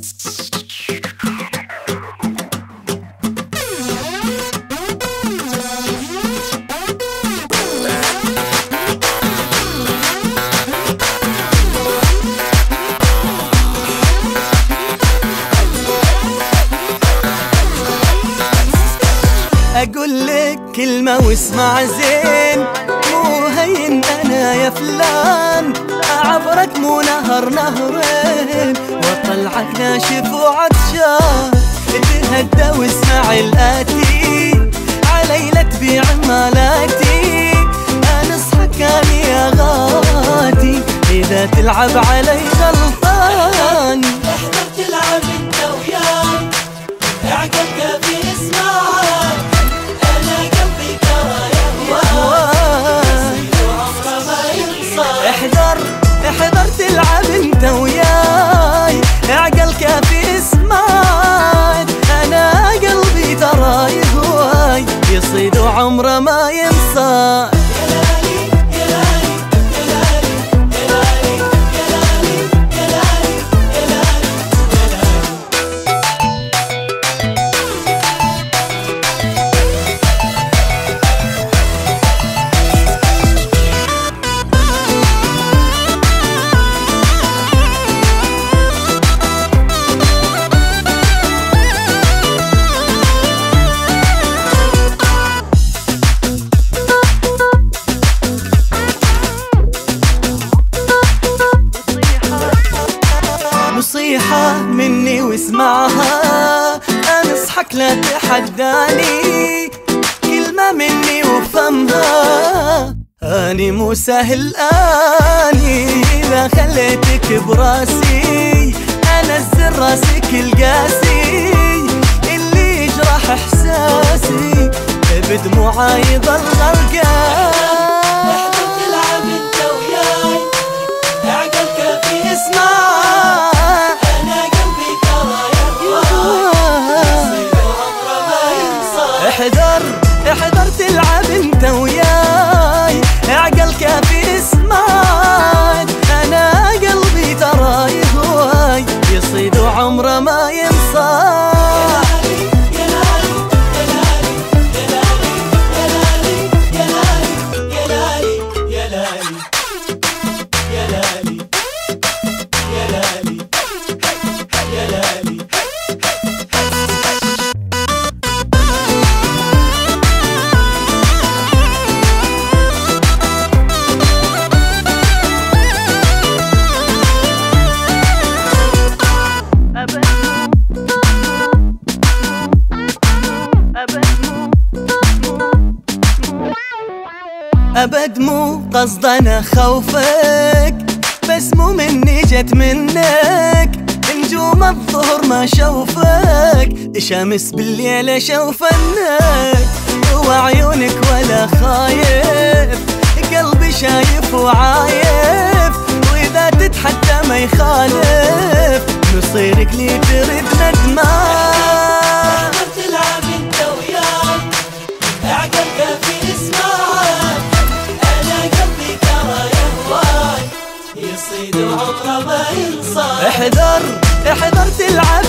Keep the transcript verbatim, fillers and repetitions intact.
أقول لك كلمة واسمع زين، مو هين أنا يا فلان، أعبرك مو نهر نهرين، وأطلعك ناشف وعطشان. اتهدى واسمع الآتي، علي لا تبيع مالاتي، أنصحك أنا يا غاتي، إذا تلعب علي غلطان. احذر تلعب انت وياي، اعقل في اسمعك، انا قلبي ترى يهواك، عمره ما ينصاك. احذر احذر تلعب انت وياي، اعقل كافي اسمعك، انا قلبي ترى يهواي، يصيد وعمره ما ينصاك. نصيحة مني واسمعها، أنصحك لا تحداني، كلمة مني وفهمها، أني مو سهل أني، إذا خليتك براسي أنزل راسك القاسي، اللي يجرح إحساسي بدموعي يظل غرقان. احذر تلعب انت وياي، اعقل كافي اسمعك، احذر احذر تلعب انت وياي، اعقل كافي اسمعك، انا قلبي ترى يهواي، يصيد وعمره ما ينصاك. أبد مو قصدنا خوفك، بس مو مني جت منك، نجوم الظهر ما شوفك، شمس بالليل اشوفنك، وعيونك ولا خايف، قلبي شايف وعايف، واذا تتحدى ما يخالف، نصيرك لي ترد ندمان. احذر تلعب انت وياي، اعقل كافي اسمعك، انا قلبي ترى يهواي، يصيد وعمره ما ينصاك. احذر احذر تلعب